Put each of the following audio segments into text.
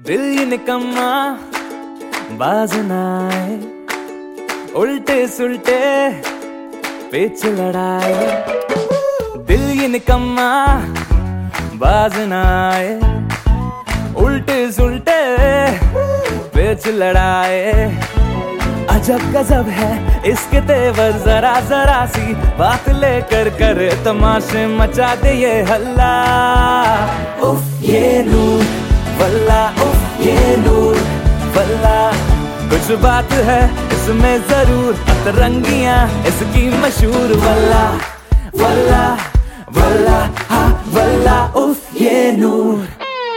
दिल ये निकम्मा बाज ना आए, उल्टे सुल्टे पेच लड़ाए। दिल ये निकम्मा बाज ना आए, उल्टे सुल्टे पेच लड़ाए। अजब गजब है इसके तेवर, जरा जरा सी बात लेकर करे तमाशे मचा दे ये हल्ला। उफ ये नूर वल्ला, उफ ये नूर वल्ला। कुछ बात है इसमें जरूर, अतरंगियां इसकी मशहूर। वल्ला वल्ला वल्ला हाँ वल्ला, उफ ये नूर।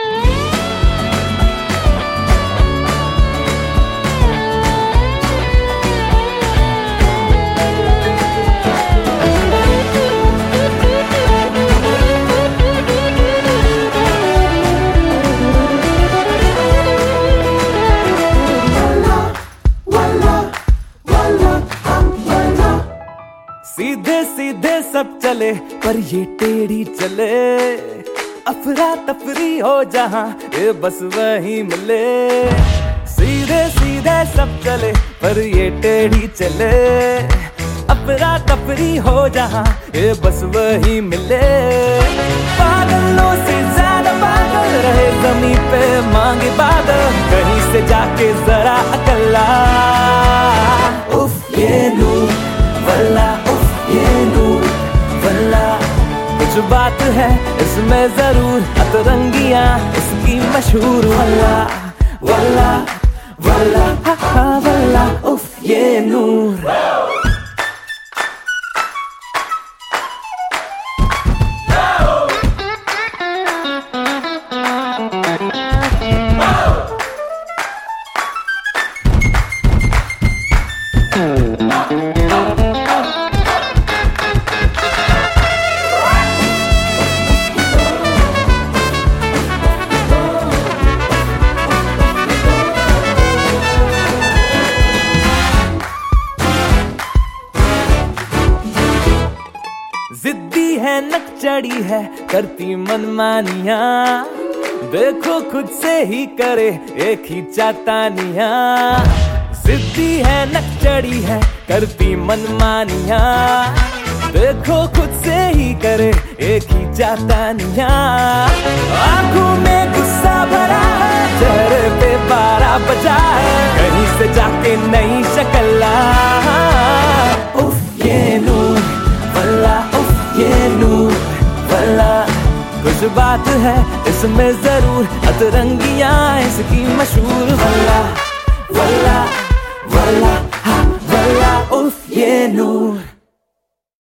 सीधे सीधे सब चले पर ये टेढ़ी चले, अफरा तफरी हो जहां ये बस वही मिले। सीधे सीधे सब चले पर ये टेढ़ी चले, अफरा तफरी हो जहां ये बस वही मिले। पागलों से ज्यादा पागल रहे जमीन पे मांगे बादल, कहीं से जाके जरा अकल्ला। उफ ये नूर वल्ला, ये नूर वल्ला। कुछ बात है इसमें जरूर, अतरंगियां इसकी मशहूर। वल्ला वल्ला वल्ला हा वल्ला, उफ ये नूर। जिद्दी है नकचड़ी है करती मनमानियां, देखो खुद से ही करे एक ही चातानियां। जिद्दी है नकचड़ी है करती मनमानियां, देखो खुद से ही करे एक ही चातानियां। आंखों में गुस्सा भरा है, चेहरे पे 12 बजा है, कहीं से जाके नई शक्ल। उफ ये नूर वल्ला, ये नूर वल्ला। कुछ बात है इसमें जरूर, अतरंगियां इसकी मशहूर। वल्ला वल्ला वल्ला हाँ वल्ला, उफ ये नूर।